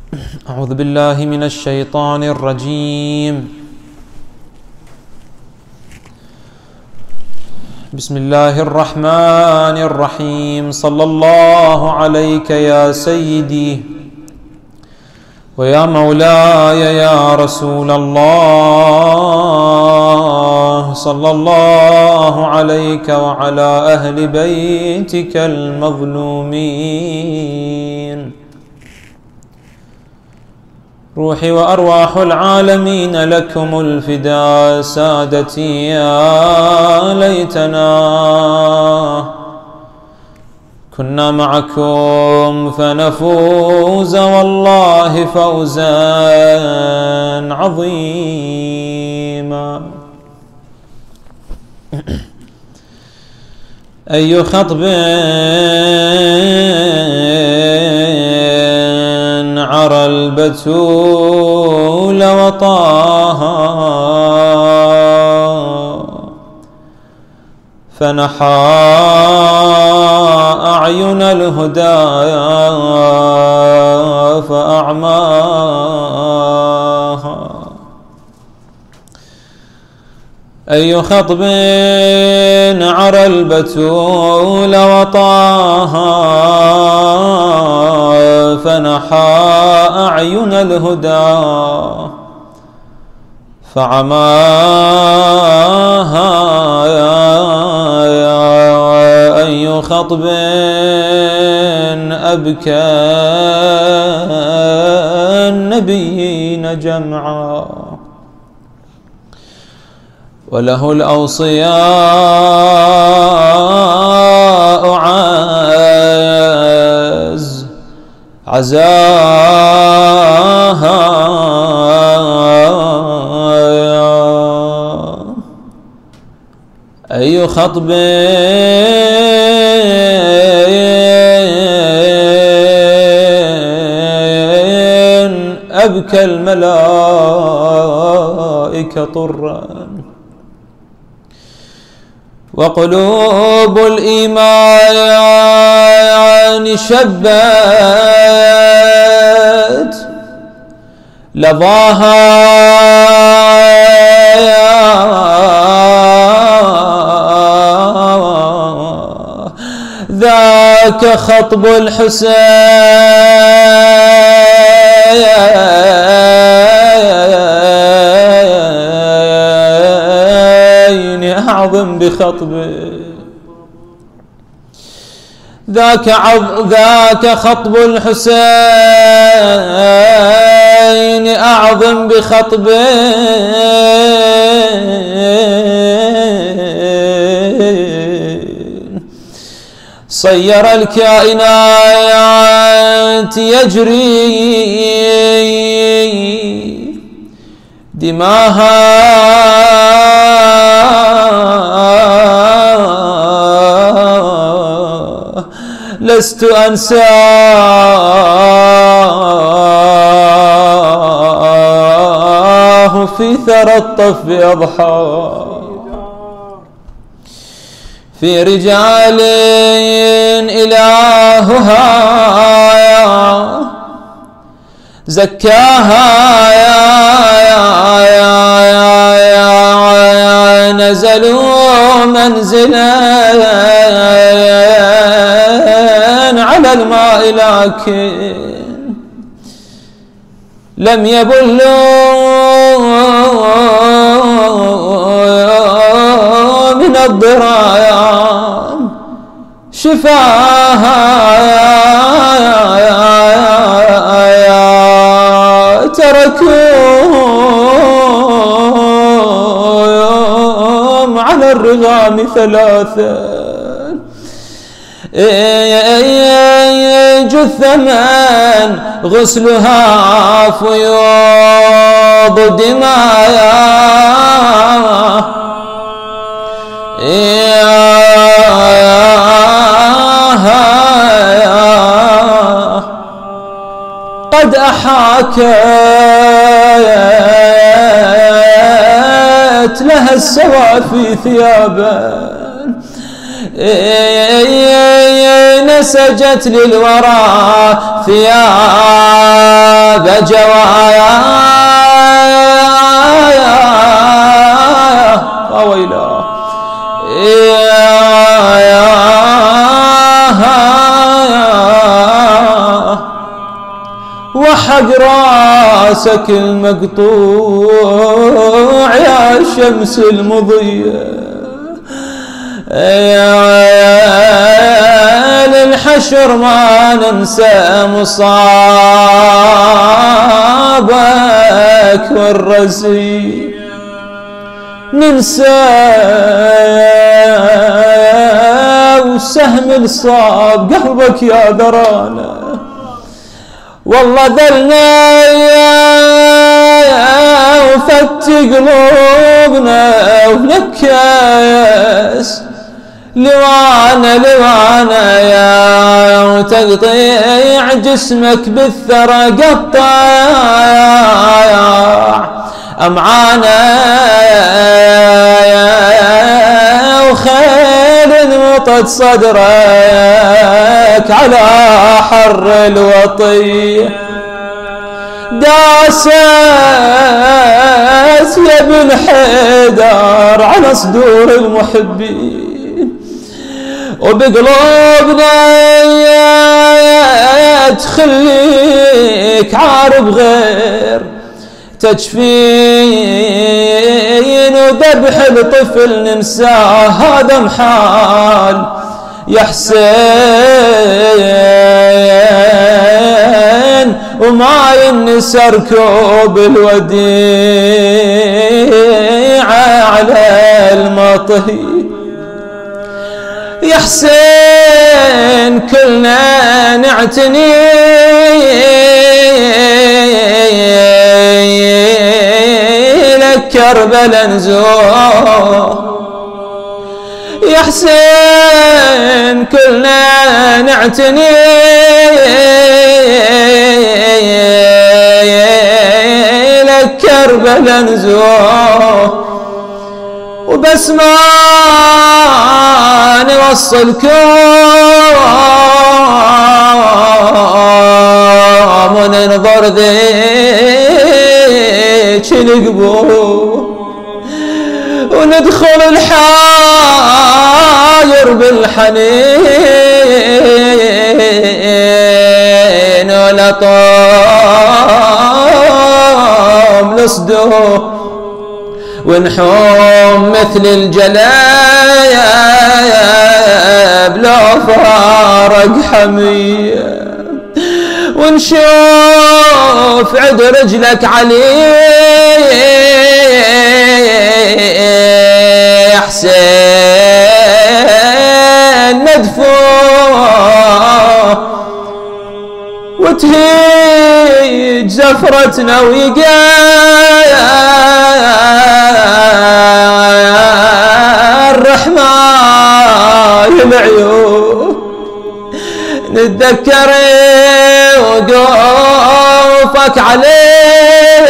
أعوذ بالله من الشيطان الرجيم. بسم الله الرحمن الرحيم. صلى الله عليك يا سيدي ويا مولاي يا رسول الله، صلى الله عليك وعلى أهل بيتك المظلومين. روحي وأرواح العالمين لكم الفداء. سادتي يا ليتنا كنا معكم فنفوز والله فوزا عظيما. أي خطب عرى البتول وطاها فنحى أعين الهدايا فأعماها. أي خطب عرى البتول وطاها فنحى أعين الهدى فعماها. أي خطب أبكى النبيين جمعا وله الأوصياء عزاها. أي خطب أبكى الملائكة طرا وقلوب الإيمان شبت لظاها. ذاك خطب الحسين أعظم بخطبه. ذاك خطب الحسين أعظم بخطبه. صير الكائنات يجري دماها لست أنساه في ثرى الطف أضحى. في رجال إلهها زكاها نزلوا منزلا على الماء لكن لم يبلوا من الضرايا شفاها. تركوا على الرغام ثلاثة جثمان غسلها فيوض دمايا. قد أحاكت لها السوافي ثيابا نسجت للورى ثيابا بجوايا ويلا وحق راسك المقطوع يا شمس المضية للحشر ما ننسى مصابك والرزي ننسى وسهم الصاب قلبك يا درانا والله ذلنا وفت قلوبنا ونكاس لوانا يا وتقطيع جسمك بالثرى قطاع أمعانا وخيل نمطت صدرك على حر الوطي داست يا ابن حيدر على صدور المحبين وبقلوبنا تخليك عارب غير تجفين وذبح الطفل ننساه هذا محال يا حسين وما ينسى ركوب الوديعة على المطهي يا حسين كلنا نعتني لك كربلا نزور يا حسين كلنا نعتني لك كربلا نزور وبس ما نوصلكم وننظر ذيك القبور وندخل الحاير بالحنين ولطام لصدور ونحوم مثل الجلايب لو فارق حمية ونشوف عد رجلك عليه حسين مدفوع وتهيج زفرتنا الرحمن العيون نتذكر وقوفك عليه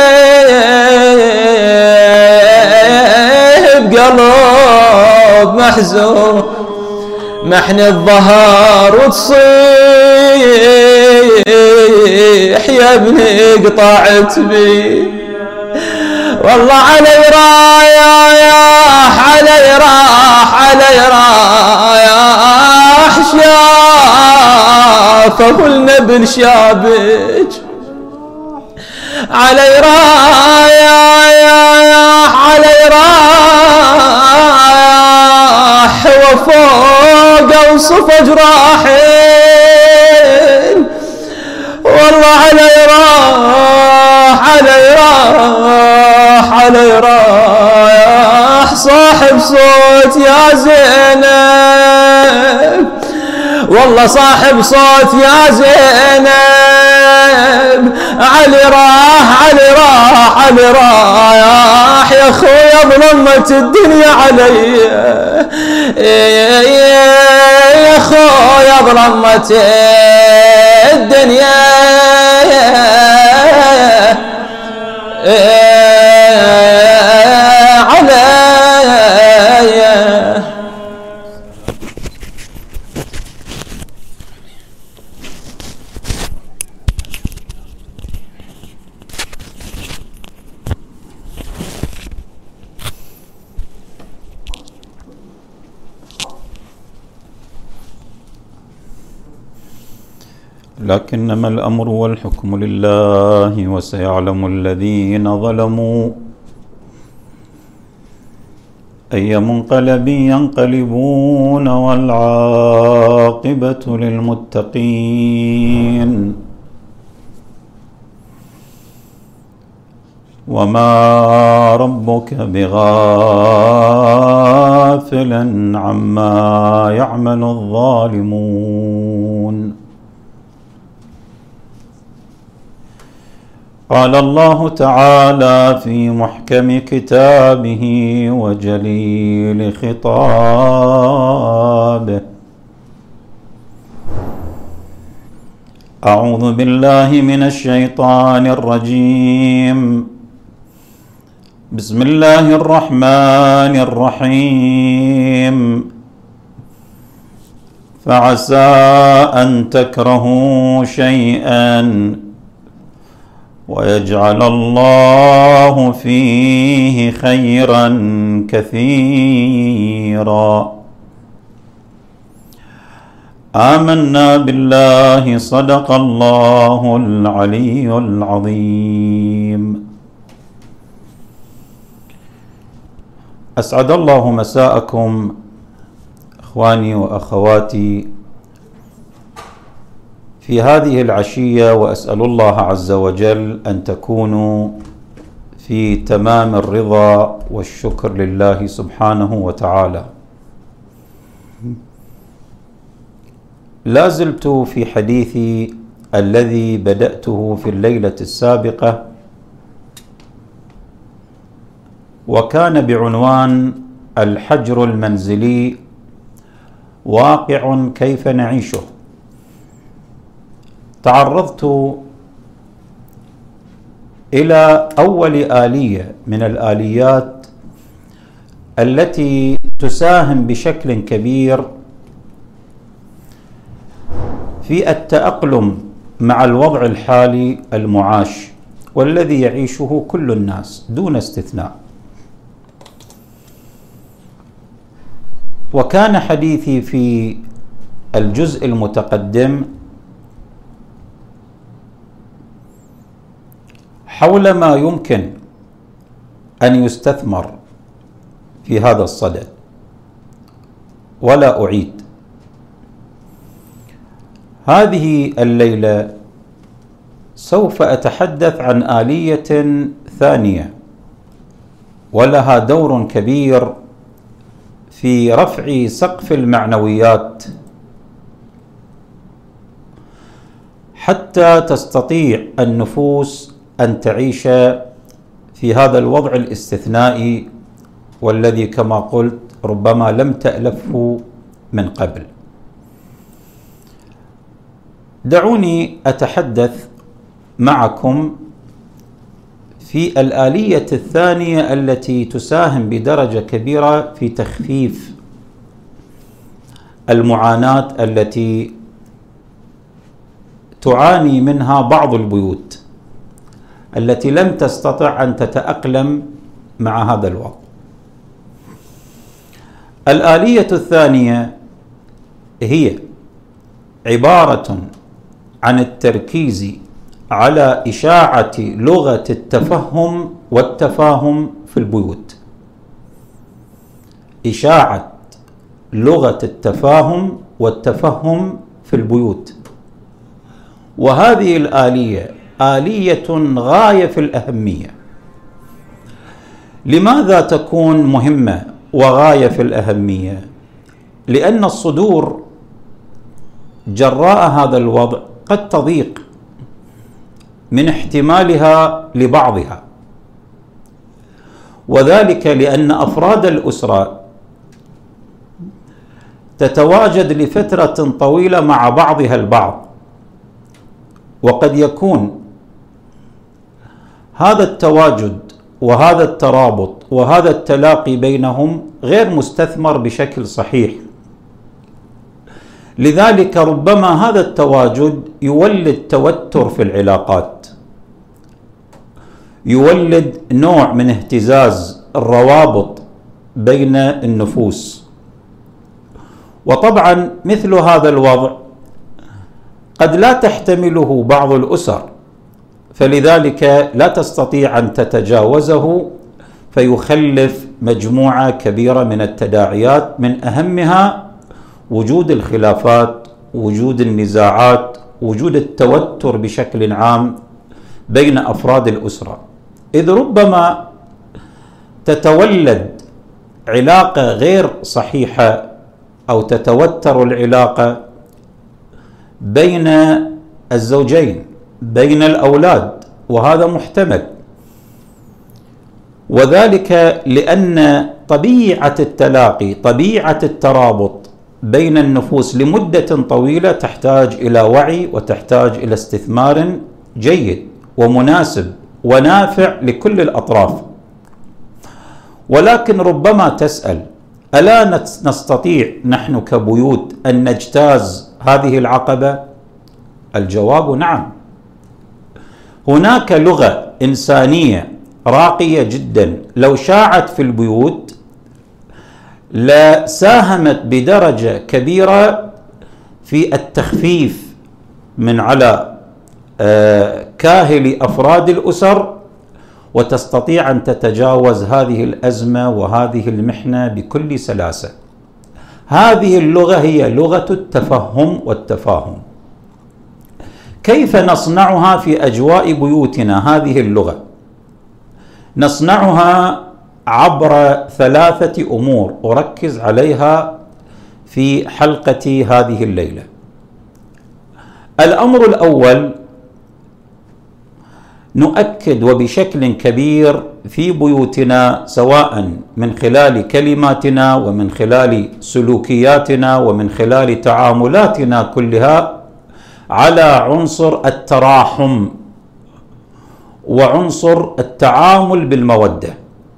بقلب محزون محن الظهر وتصيح يا ابني قطعت بي والله علي رايح علي رايح شاف ابو النبل شابج علي رايح علي رايح وفوق اوصف جراحين والله علي رايح صاحب صوت يا زينب والله صاحب صوت يا زينب علي راح يا خويا ظلمت الدنيا علي يا خويا ظلمت الدنيا علي لكنما الأمر والحكم لله، وسيعلم الذين ظلموا أي منقلب ينقلبون، والعاقبة للمتقين. وما ربك بغافل عما يعمل الظالمون. قال الله تعالى في محكم كتابه وجليل خطابه: أعوذ بالله من الشيطان الرجيم. بسم الله الرحمن الرحيم. فعسى أن تكرهوا شيئا ويجعل الله فيه خيرا كثيرا. آمنا بالله، صدق الله العلي العظيم. أسعد الله مساءكم إخواني وأخواتي في هذه العشية، وأسأل الله عز وجل أن تكونوا في تمام الرضا والشكر لله سبحانه وتعالى. لا زلت في حديثي الذي بدأته في الليلة السابقة، وكان بعنوان الحجر المنزلي واقع كيف نعيشه. تعرضت إلى أول آلية من الآليات التي تساهم بشكل كبير في التأقلم مع الوضع الحالي المعاش والذي يعيشه كل الناس دون استثناء. وكان حديثي في الجزء المتقدم حول ما يمكن أن يستثمر في هذا الصدد، ولا أعيد. هذه الليلة سوف أتحدث عن آلية ثانية ولها دور كبير في رفع سقف المعنويات حتى تستطيع النفوس أن تعيش في هذا الوضع الاستثنائي والذي كما قلت ربما لم تألفه من قبل. دعوني أتحدث معكم في الآلية الثانية التي تساهم بدرجة كبيرة في تخفيف المعاناة التي تعاني منها بعض البيوت التي لم تستطع أن تتأقلم مع هذا الوضع. الآلية الثانية هي عبارة عن التركيز على إشاعة لغة التفهم والتفاهم في البيوت. إشاعة لغة التفاهم والتفهم في البيوت. وهذه الآلية آلية غاية في الأهمية. لماذا تكون مهمة وغاية في الأهمية؟ لأن الصدور جراء هذا الوضع قد تضيق من احتمالها لبعضها، وذلك لأن أفراد الأسرة تتواجد لفترة طويلة مع بعضها البعض، وقد يكون هذا التواجد وهذا الترابط وهذا التلاقي بينهم غير مستثمر بشكل صحيح. لذلك ربما هذا التواجد يولد توتر في العلاقات، يولد نوع من اهتزاز الروابط بين النفوس. وطبعا مثل هذا الوضع قد لا تحتمله بعض الأسر، فلذلك لا تستطيع أن تتجاوزه، فيخلف مجموعة كبيرة من التداعيات، من أهمها وجود الخلافات، وجود النزاعات، وجود التوتر بشكل عام بين أفراد الأسرة، إذ ربما تتولد علاقة غير صحيحة أو تتوتر العلاقة بين الزوجين، بين الأولاد، وهذا محتمل، وذلك لأن طبيعة التلاقي، طبيعة الترابط بين النفوس لمدة طويلة تحتاج إلى وعي، وتحتاج إلى استثمار جيد ومناسب ونافع لكل الأطراف. ولكن ربما تسأل: ألا نستطيع نحن كبيوت أن نجتاز هذه العقبة؟ الجواب نعم. هناك لغة إنسانية راقية جدا لو شاعت في البيوت لساهمت بدرجة كبيرة في التخفيف من على كاهل أفراد الأسر، وتستطيع أن تتجاوز هذه الأزمة وهذه المحنة بكل سلاسة. هذه اللغة هي لغة التفهم والتفاهم. كيف نصنعها في أجواء بيوتنا؟ هذه اللغة نصنعها عبر 3 أمور أركز عليها في حلقتي هذه الليلة. الأمر الأول، نؤكد وبشكل كبير في بيوتنا، سواء من خلال كلماتنا ومن خلال سلوكياتنا ومن خلال تعاملاتنا كلها، على عنصر التراحم وعنصر التعامل بالمودة،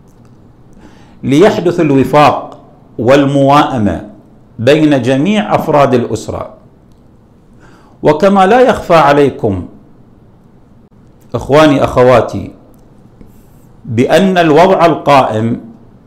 ليحدث الوفاق والموائمة بين جميع أفراد الأسرة. وكما لا يخفى عليكم إخواني أخواتي بأن الوضع القائم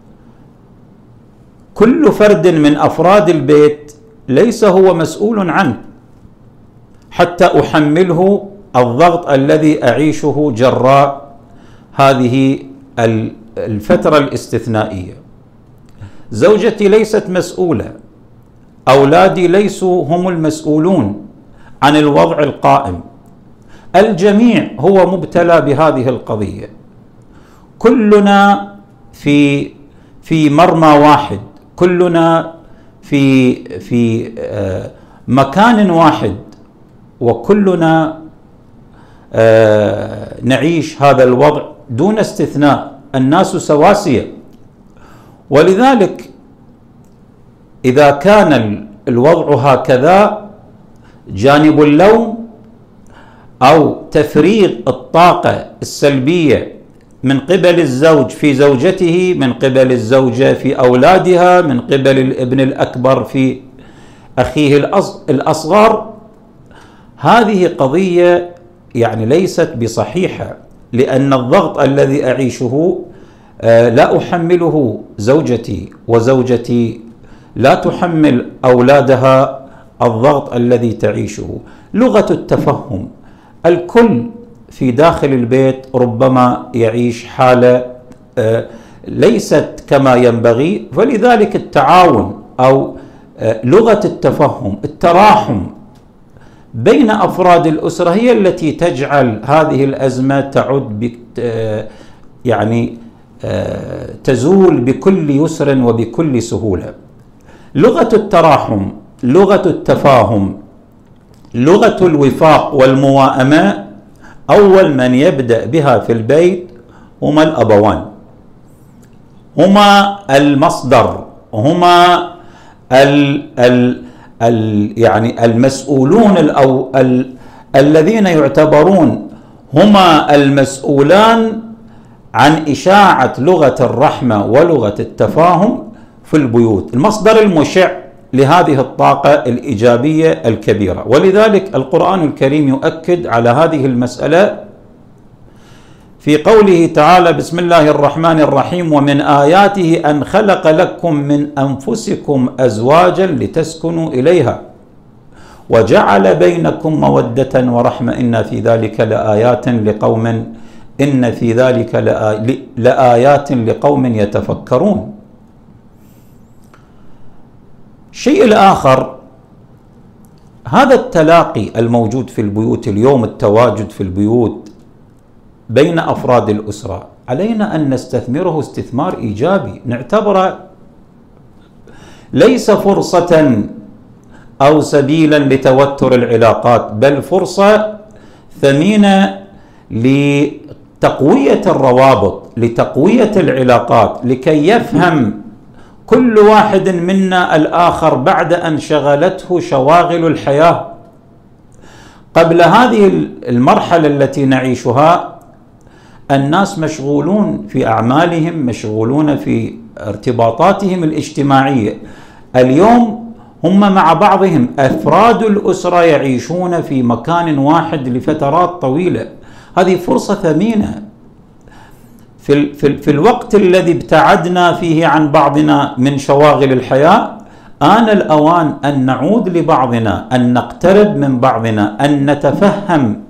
كل فرد من أفراد البيت ليس هو مسؤول عنه، حتى أحمله الضغط الذي أعيشه جراء هذه الفترة الاستثنائية. زوجتي ليست مسؤولة، أولادي ليسوا هم المسؤولون عن الوضع القائم، الجميع هو مبتلى بهذه القضية، كلنا في مرمى واحد، كلنا في مكان واحد، وكلنا نعيش هذا الوضع دون استثناء، الناس سواسية. ولذلك إذا كان الوضع هكذا، جانب اللوم أو تفريغ الطاقة السلبية من قبل الزوج في زوجته، من قبل الزوجة في أولادها، من قبل الابن الأكبر في أخيه الأصغر، هذه قضية يعني ليست بصحيحة، لأن الضغط الذي أعيشه لا أحمله زوجتي، وزوجتي لا تحمل أولادها الضغط الذي تعيشه. لغة التفهم، الكل في داخل البيت ربما يعيش حالة ليست كما ينبغي، فلذلك التعاون أو لغة التفهم، التراحم بين أفراد الأسرة هي التي تجعل هذه الأزمة تعد يعني تزول بكل يسر وبكل سهولة. لغة التراحم، لغة التفاهم، لغة الوفاق والموائمة، أول من يبدأ بها في البيت هما الأبوان، هما المصدر، هما يعني المسؤولون الذين يعتبرون هما المسؤولان عن إشاعة لغة الرحمة ولغة التفاهم في البيوت، المصدر المشع لهذه الطاقة الإيجابية الكبيرة. ولذلك القرآن الكريم يؤكد على هذه المسألة في قوله تعالى: بسم الله الرحمن الرحيم: ومن آياته أن خلق لكم من أنفسكم أزواجا لتسكنوا إليها وجعل بينكم مودة ورحمة إن في ذلك لآيات لقوم يتفكرون. الشيء الآخر، هذا التلاقي الموجود في البيوت اليوم، التواجد في البيوت بين أفراد الأسرة، علينا أن نستثمره استثمار إيجابي، نعتبره ليس فرصة أو سبيلا لتوتر العلاقات، بل فرصة ثمينة لتقوية الروابط، لتقوية العلاقات، لكي يفهم كل واحد منا الآخر بعد أن شغلته شواغل الحياة. قبل هذه المرحلة التي نعيشها الناس مشغولون في أعمالهم، مشغولون في ارتباطاتهم الاجتماعية. اليوم هم مع بعضهم، أفراد الأسرة يعيشون في مكان واحد لفترات طويلة. هذه فرصة ثمينة. في الوقت الذي ابتعدنا فيه عن بعضنا من شواغل الحياة، آن الأوان أن نعود لبعضنا، أن نقترب من بعضنا، أن نتفهم،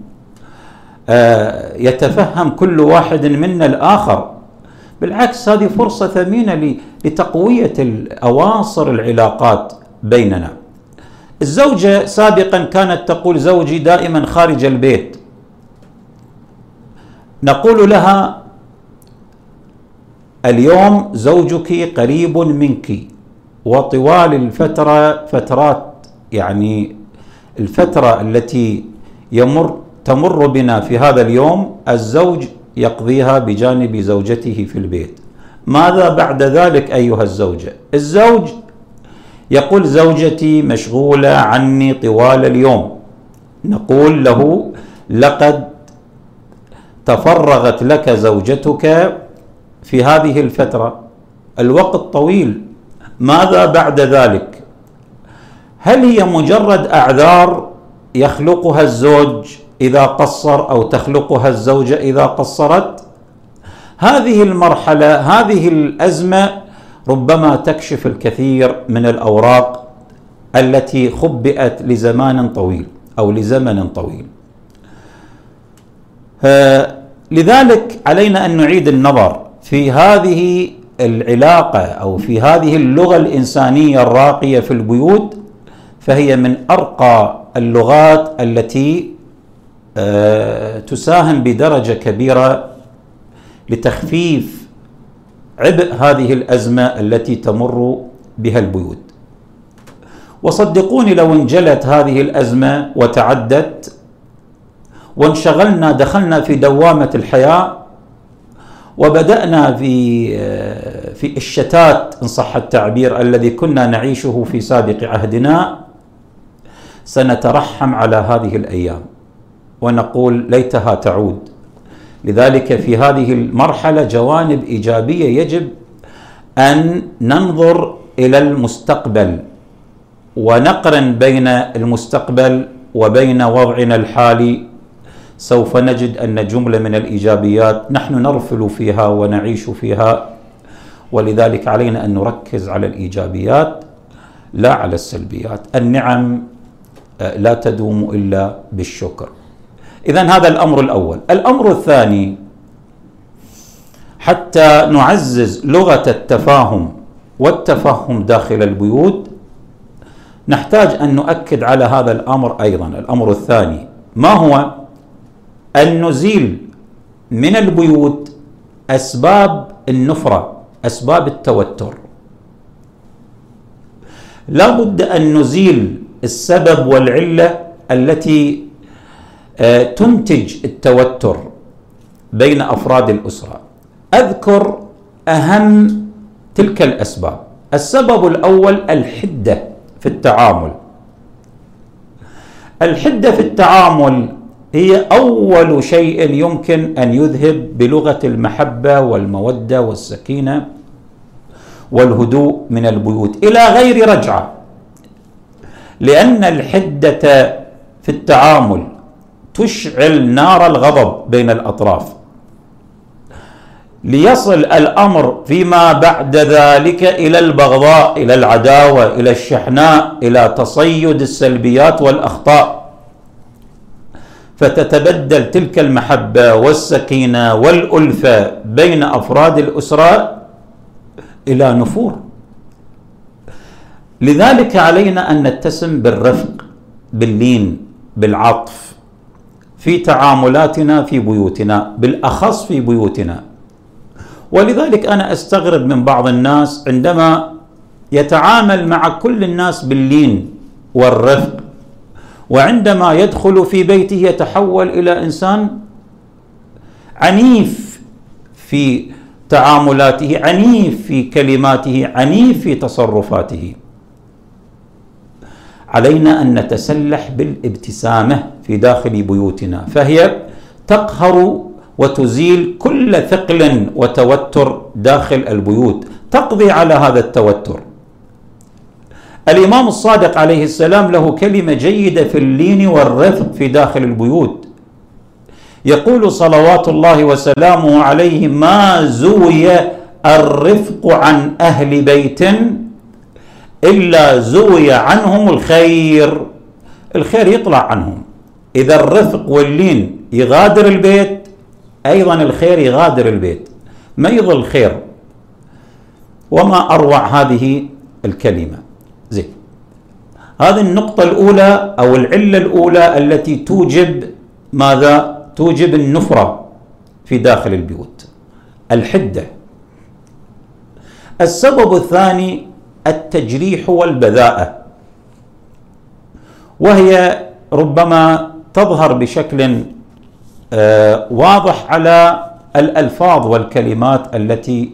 يتفهم كل واحد منا الآخر. بالعكس، هذه فرصة ثمينة لتقوية أواصر العلاقات بيننا. الزوجة سابقا كانت تقول: زوجي دائما خارج البيت. نقول لها: اليوم زوجك قريب منك، وطوال فترات يعني الفترة التي تمر بنا في هذا اليوم الزوج يقضيها بجانب زوجته في البيت. ماذا بعد ذلك أيها الزوجة؟ الزوج يقول: زوجتي مشغولة عني طوال اليوم. نقول له: لقد تفرغت لك زوجتك في هذه الفترة، الوقت طويل، ماذا بعد ذلك؟ هل هي مجرد أعذار يخلقها الزوج إذا قصر، أو تخلقها الزوجة إذا قصرت؟ هذه المرحلة، هذه الأزمة ربما تكشف الكثير من الأوراق التي خبئت لزمان طويل أو لزمن طويل. لذلك علينا أن نعيد النظر في هذه العلاقة أو في هذه اللغة الإنسانية الراقية في البيوت، فهي من أرقى اللغات التي تساهم بدرجة كبيرة لتخفيف عبء هذه الأزمة التي تمر بها البيوت. وصدقوني، لو انجلت هذه الأزمة وتعدت وانشغلنا، دخلنا في دوامة الحياة وبدأنا في الشتات إن صح التعبير الذي كنا نعيشه في سابق عهدنا، سنترحم على هذه الأيام ونقول ليتها تعود. لذلك في هذه المرحلة جوانب إيجابية يجب أن ننظر إلى المستقبل ونقرن بين المستقبل وبين وضعنا الحالي. سوف نجد أن جملة من الإيجابيات نحن نرفل فيها ونعيش فيها، ولذلك علينا أن نركز على الإيجابيات لا على السلبيات. النعم لا تدوم إلا بالشكر. إذن هذا الأمر الأول. الأمر الثاني، حتى نعزز لغة التفاهم والتفهم داخل البيوت، نحتاج أن نؤكد على هذا الأمر أيضا. الأمر الثاني ما هو؟ أن نزيل من البيوت أسباب النفرة، أسباب التوتر. لا بد أن نزيل السبب والعلة التي تنتج التوتر بين أفراد الأسرة. أذكر أهم تلك الأسباب. السبب الأول الحدة في التعامل. الحدة في التعامل هي أول شيء يمكن أن يذهب بلغة المحبة والمودة والسكينة والهدوء من البيوت إلى غير رجعة، لأن الحدة في التعامل تشعل نار الغضب بين الأطراف. ليصل الأمر فيما بعد ذلك إلى البغضاء، إلى العداوة، إلى الشحناء، إلى تصيد السلبيات والأخطاء، فتتبدل تلك المحبة والسكينة والألفة بين أفراد الأسرة إلى نفور. لذلك علينا أن نتسم بالرفق، باللين، بالعطف في تعاملاتنا في بيوتنا، بالأخص في بيوتنا. ولذلك أنا أستغرب من بعض الناس عندما يتعامل مع كل الناس باللين والرفق، وعندما يدخل في بيته يتحول إلى إنسان عنيف في تعاملاته، عنيف في كلماته، عنيف في تصرفاته. علينا أن نتسلح بالابتسامة في داخل بيوتنا، فهي تقهر وتزيل كل ثقل وتوتر داخل البيوت، تقضي على هذا التوتر. الإمام الصادق عليه السلام له كلمة جيدة في اللين والرفق في داخل البيوت، يقول صلوات الله وسلامه عليه: ما زوي الرفق عن أهل بيت إلا زوي عنهم الخير. الخير يطلع عنهم. إذا الرفق واللين يغادر البيت، أيضا الخير يغادر البيت، ما يظل خير. وما أروع هذه الكلمة. زين، هذه النقطة الأولى أو العلة الأولى التي توجب ماذا؟ توجب النفرة في داخل البيوت، الحدة. السبب الثاني التجريح والبذاءة، وهي ربما تظهر بشكل واضح على الألفاظ والكلمات التي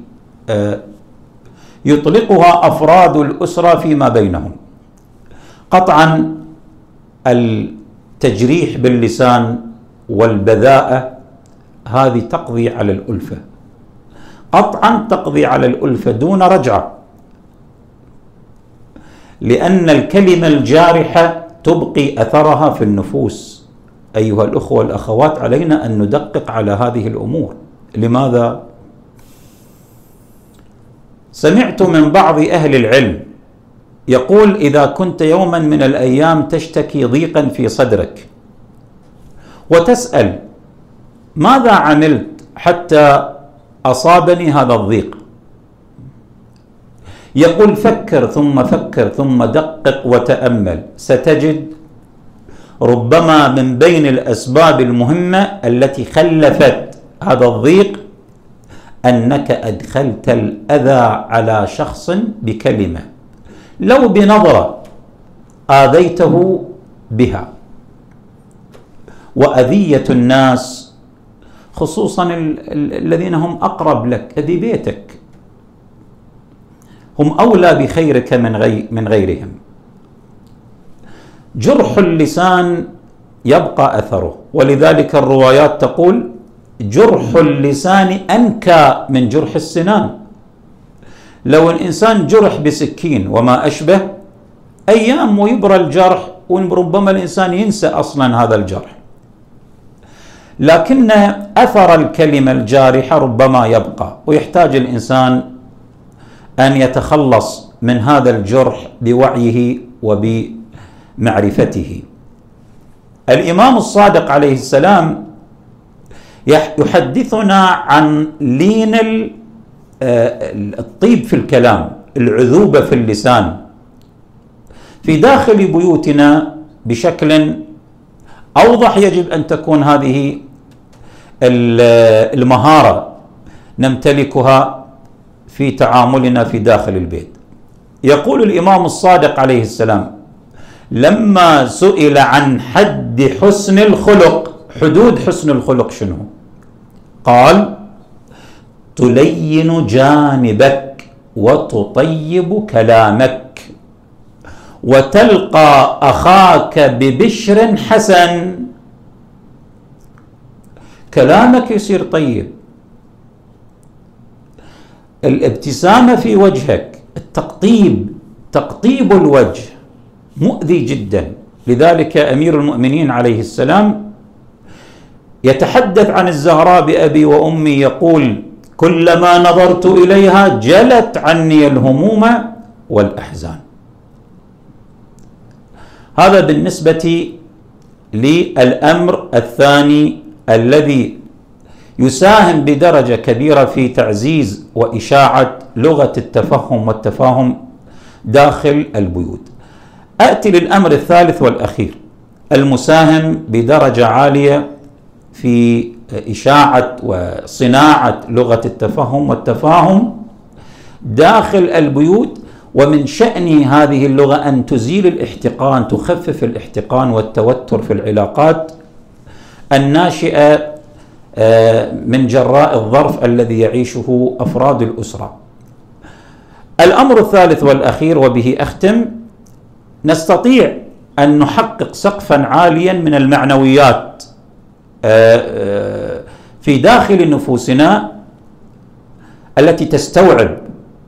يطلقها أفراد الأسرة فيما بينهم. قطعا التجريح باللسان والبذاءة هذه تقضي على الألفة، قطعا تقضي على الألفة دون رجعة، لأن الكلمة الجارحة تبقي أثرها في النفوس. أيها الأخوة والأخوات، علينا أن ندقق على هذه الأمور. لماذا؟ سمعت من بعض أهل العلم يقول: إذا كنت يوما من الأيام تشتكي ضيقا في صدرك وتسأل ماذا عملت حتى أصابني هذا الضيق، يقول: فكر ثم فكر ثم دقق وتأمل، ستجد ربما من بين الأسباب المهمة التي خلفت هذا الضيق أنك أدخلت الأذى على شخص بكلمة، لو بنظرة آذيته بها. وأذية الناس خصوصا الذين هم أقرب لك، أذي بيتك، هم أولى بخيرك من غيرهم. جرح اللسان يبقى أثره، ولذلك الروايات تقول: جرح اللسان أنكى من جرح السنان. لو الإنسان جرح بسكين وما أشبه، أيام ويبرى الجرح، وربما الإنسان ينسى أصلا هذا الجرح، لكن أثر الكلمة الجارحة ربما يبقى، ويحتاج الإنسان أن يتخلص من هذا الجرح بوعيه وبمعرفته. الإمام الصادق عليه السلام يحدثنا عن لين الطيب في الكلام، العذوبة في اللسان في داخل بيوتنا بشكل أوضح. يجب أن تكون هذه المهارة نمتلكها في تعاملنا في داخل البيت. يقول الإمام الصادق عليه السلام: لما سئل عن حد حسن الخلق، حدود حسن الخلق شنو؟ قال: تلين جانبك وتطيب كلامك وتلقى أخاك ببشر حسن. كلامك يصير طيب، الابتسامة في وجهك، تقطيب الوجه مؤذي جدا. لذلك أمير المؤمنين عليه السلام يتحدث عن الزهراء بأبي وأمي، يقول: كلما نظرت إليها جلت عني الهموم والأحزان. هذا بالنسبة للأمر الثاني الذي يساهم بدرجة كبيرة في تعزيز وإشاعة لغة التفهم والتفاهم داخل البيوت. آتي للأمر الثالث والأخير المساهم بدرجة عالية في إشاعة وصناعة لغة التفهم والتفاهم داخل البيوت، ومن شأن هذه اللغة أن تزيل الاحتقان، تخفف الاحتقان والتوتر في العلاقات الناشئة من جراء الظرف الذي يعيشه أفراد الأسرة. الأمر الثالث والأخير وبه أختم، نستطيع أن نحقق سقفا عاليا من المعنويات في داخل نفوسنا التي تستوعب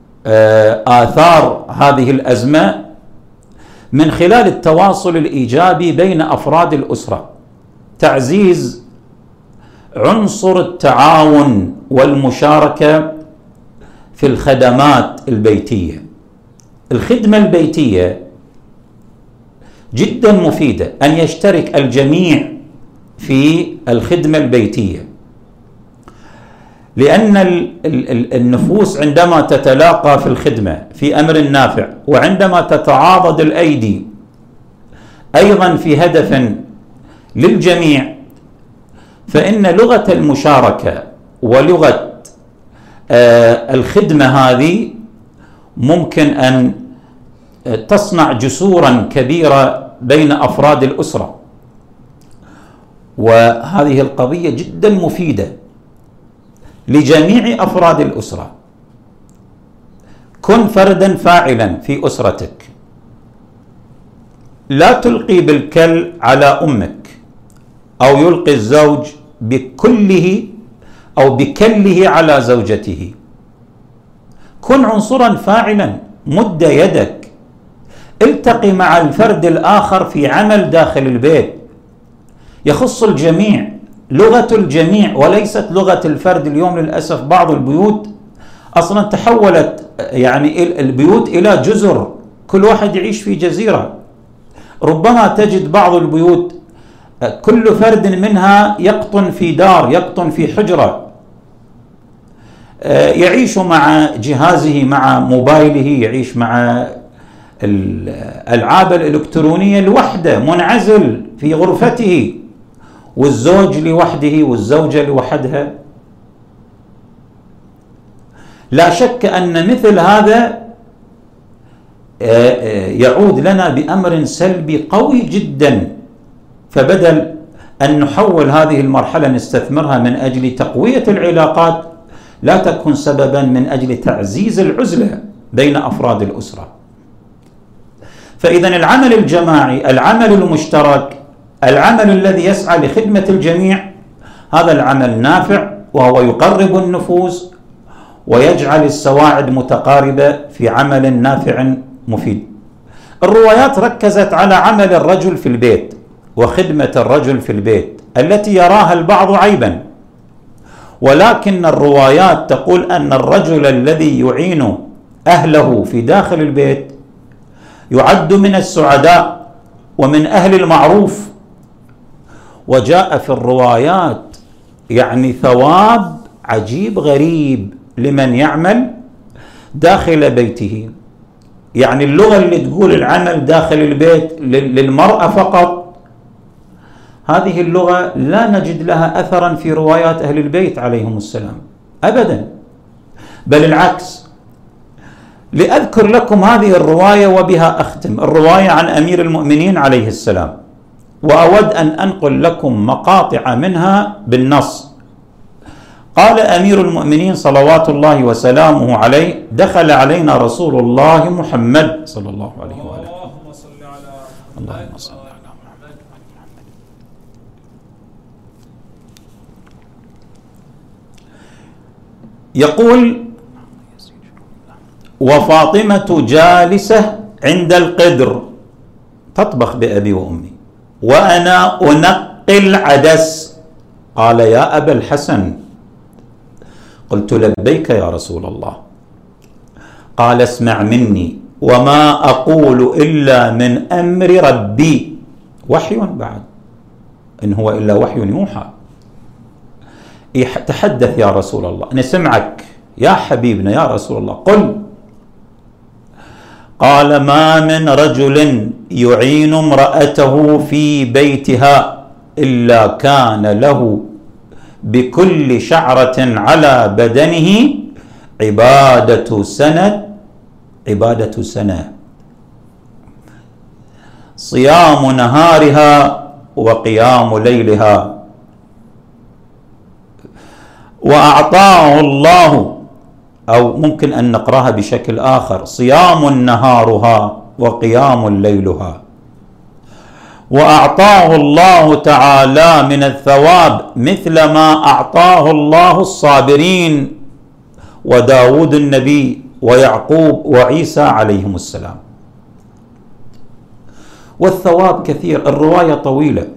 آثار هذه الأزمة من خلال التواصل الإيجابي بين أفراد الأسرة، تعزيز عنصر التعاون والمشاركة في الخدمات البيتية. الخدمة البيتية جدا مفيدة، أن يشترك الجميع في الخدمة البيتية، لأن النفوس عندما تتلاقى في الخدمة في أمر نافع، وعندما تتعاضد الأيدي أيضا في هدف للجميع، فإن لغة المشاركة ولغة الخدمة هذه ممكن أن تصنع جسورا كبيرة بين أفراد الأسرة، وهذه القضية جدا مفيدة لجميع أفراد الأسرة. كن فردا فاعلا في أسرتك، لا تلقي بالكل على أمك، أو يلقي الزوج بكله أو بكله على زوجته. كن عنصرا فاعلا، مد يدك، التقي مع الفرد الآخر في عمل داخل البيت يخص الجميع، لغة الجميع وليست لغة الفرد. اليوم للأسف بعض البيوت أصلا تحولت يعني البيوت إلى جزر، كل واحد يعيش في جزيرة. ربما تجد بعض البيوت كل فرد منها يقطن في دار، يقطن في حجرة، يعيش مع جهازه، مع موبايله، يعيش مع الألعاب الإلكترونية لوحده، منعزل في غرفته، والزوج لوحده والزوجة لوحدها. لا شك أن مثل هذا يعود لنا بأمر سلبي قوي جدا، فبدل أن نحول هذه المرحلة نستثمرها من أجل تقوية العلاقات، لا تكون سببا من أجل تعزيز العزلة بين أفراد الأسرة. فإذا العمل الجماعي، العمل المشترك، العمل الذي يسعى لخدمة الجميع، هذا العمل نافع، وهو يقرب النفوس ويجعل السواعد متقاربة في عمل نافع مفيد. الروايات ركزت على عمل الرجل في البيت وخدمة الرجل في البيت التي يراها البعض عيبا، ولكن الروايات تقول أن الرجل الذي يعين أهله في داخل البيت يعد من السعداء ومن أهل المعروف. وجاء في الروايات يعني ثواب عجيب غريب لمن يعمل داخل بيته. يعني اللغة اللي تقول العمل داخل البيت للمرأة فقط، هذه اللغة لا نجد لها أثرا في روايات أهل البيت عليهم السلام أبدا، بل العكس. لأذكر لكم هذه الرواية وبها أختم، الرواية عن أمير المؤمنين عليه السلام، وأود أن أنقل لكم مقاطع منها بالنص. قال أمير المؤمنين صلوات الله وسلامه عليه: دخل علينا رسول الله محمد صلى الله عليه وآله. اللهم صل على محمد. يقول: وفاطمة جالسة عند القدر تطبخ بأبي وأمي، وأنا أنقي العدس. قال: يا أبا الحسن، قلت لبيك يا رسول الله. قال اسمع مني وما أقول إلا من أمر ربي، وحي بعد، إن هو إلا وحي يوحى. تحدث يا رسول الله، نسمعك يا حبيبنا يا رسول الله، قل. قال ما من رجل يعين امرأته في بيتها إلا كان له بكل شعرة على بدنه عبادة سنة، صيام نهارها وقيام ليلها. وأعطاه الله، أو ممكن أن نقرأها بشكل آخر، صيام نهارها وقيام ليلها. وأعطاه الله تعالى من الثواب مثل ما أعطاه الله الصابرين وداود النبي ويعقوب وعيسى عليهم السلام. والثواب كثير، الرواية طويلة.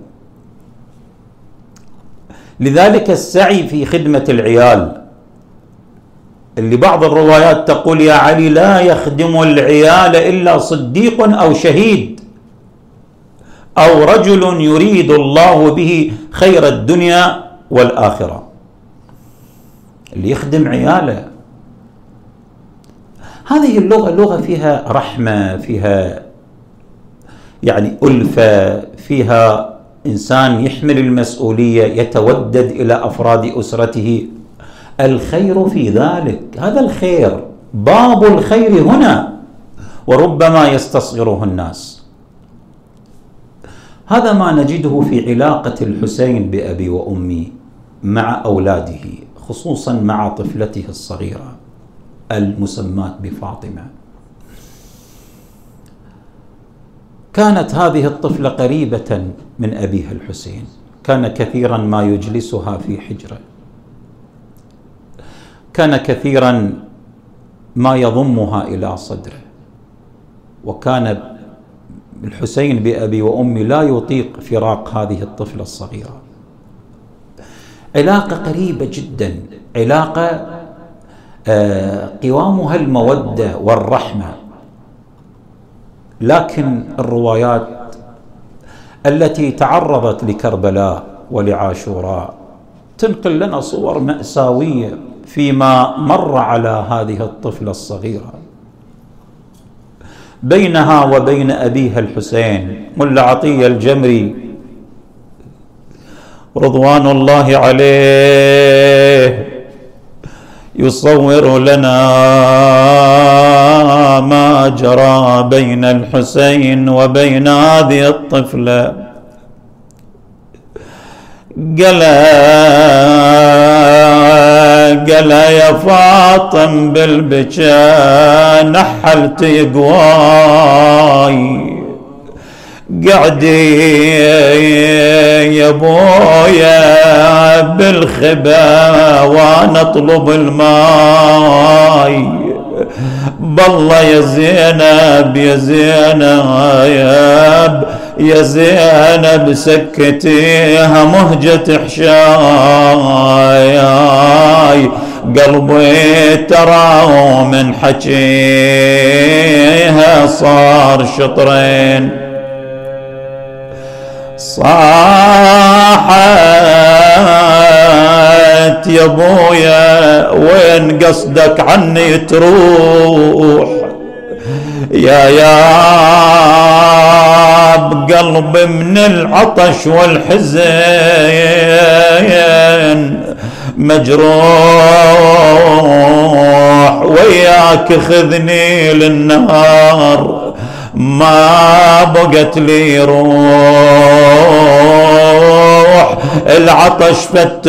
لذلك السعي في خدمة العيال، اللي بعض الروايات تقول يا علي لا يخدم العيال إلا صديق أو شهيد أو رجل يريد الله به خير الدنيا والآخرة. اللي يخدم عياله، هذه اللغة لغة فيها رحمة، فيها يعني ألفة، فيها إنسان يحمل المسؤولية، يتودد إلى أفراد أسرته. الخير في ذلك، هذا الخير، باب الخير هنا، وربما يستصغره الناس. هذا ما نجده في علاقة الحسين بأبي وأمي مع أولاده، خصوصا مع طفلته الصغيرة المسماة بفاطمة. كانت هذه الطفلة قريبة من أبيها الحسين، كان كثيرا ما يجلسها في حجره، كان كثيرا ما يضمها إلى صدره. وكان الحسين بأبي وأمي لا يطيق فراق هذه الطفلة الصغيرة. علاقة قريبة جدا، علاقة قوامها المودة والرحمة. لكن الروايات التي تعرضت لكربلاء ولعاشوراء تنقل لنا صور مأساوية فيما مر على هذه الطفلة الصغيرة. بينها وبين أبيها الحسين ملا عطية الجمري رضوان الله عليه يصور لنا ما جرى بين الحسين وبين هذه الطفلة. قال يا فاطم بالبكاء نحلت قواي، قعدي يا بويا بالخبا وانا اطلب الماي. بالله يا زينب يا زينب يا زينب سكتيها مهجة حشاي، قلبي ترى من حكيها صار شطرين. صاحت يا ابويا وين قصدك عني تروح، يا بقلبي من العطش والحزن مجروح، وياك خذني للنهار ما بقت لي روح، العطش فت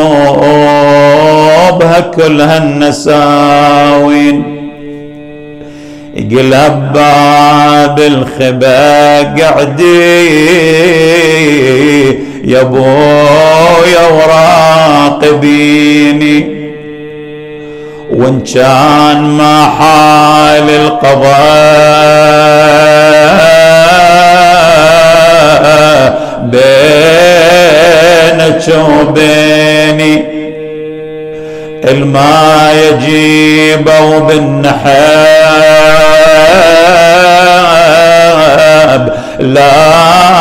قلوبها كلها النساوين. قلب باب الخبا قعدي يا بويا وراقبيني، وان كان ما حال القضاء بينك وبيني، الماء يجيبه بالنحاب لا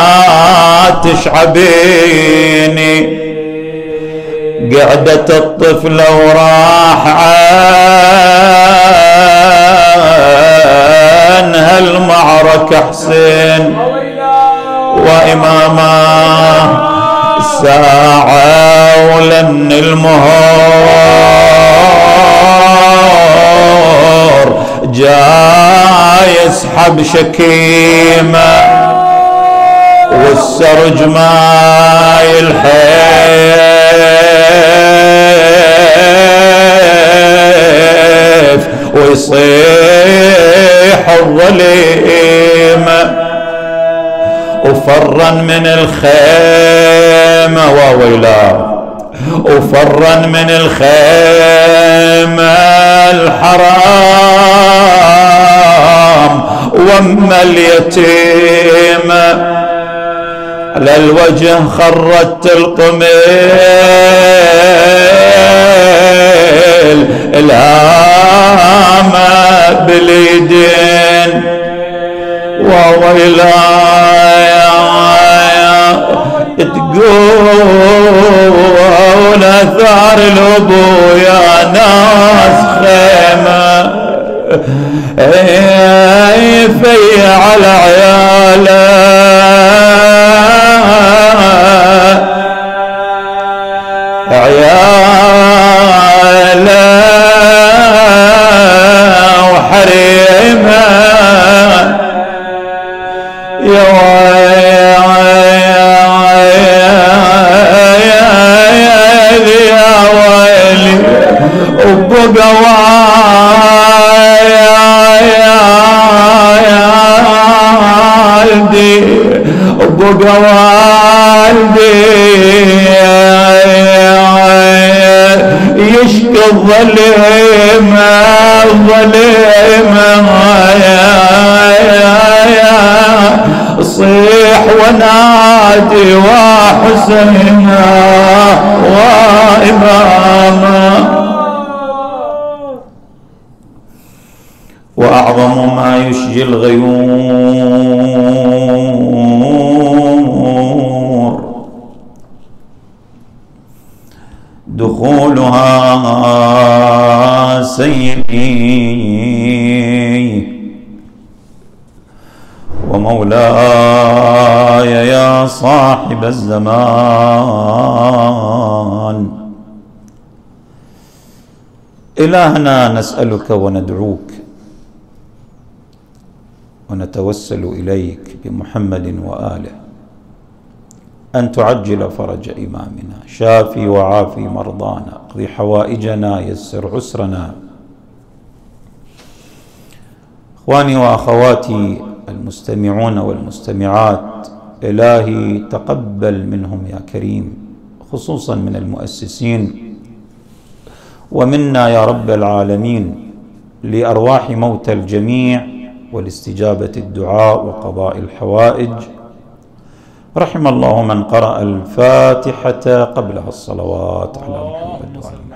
تشعبيني. قعدة الطفل وراح عنها المعركة حسين وإمامه ساعة ولن المهور جاي يسحب شكيمة والسرج ما يلحف ويصيح الظليمة وفرا من الخيمة وويلا وفرا من الخيمة الحرام وأما اليتيمة على الوجه خرت القميل الهامة باليدين وويلا تقول اثار الابو يا ناس خيمه في على عياله وحريمه يا ويلي وبقى والدي وبقى والدي يشكي الظليمة صيح ونادي وحسينا وإماما. وأعظم ما يشجي الغيور دخولها سيدي ومولاي يا صاحب الزمان. إلهنا نسألك وندعوك ونتوسل إليك بمحمد وآله أن تعجل فرج إمامنا، شافي وعافي مرضانا، اقض حوائجنا، يسر عسرنا. إخواني وأخواتي المستمعون والمستمعات، إلهي تقبل منهم يا كريم، خصوصا من المؤسسين ومنا يا رب العالمين، لأرواح موتى الجميع ولاستجابة الدعاء وقضاء الحوائج. رحم الله من قرأ الفاتحة قبلها الصلوات على محمد وعلى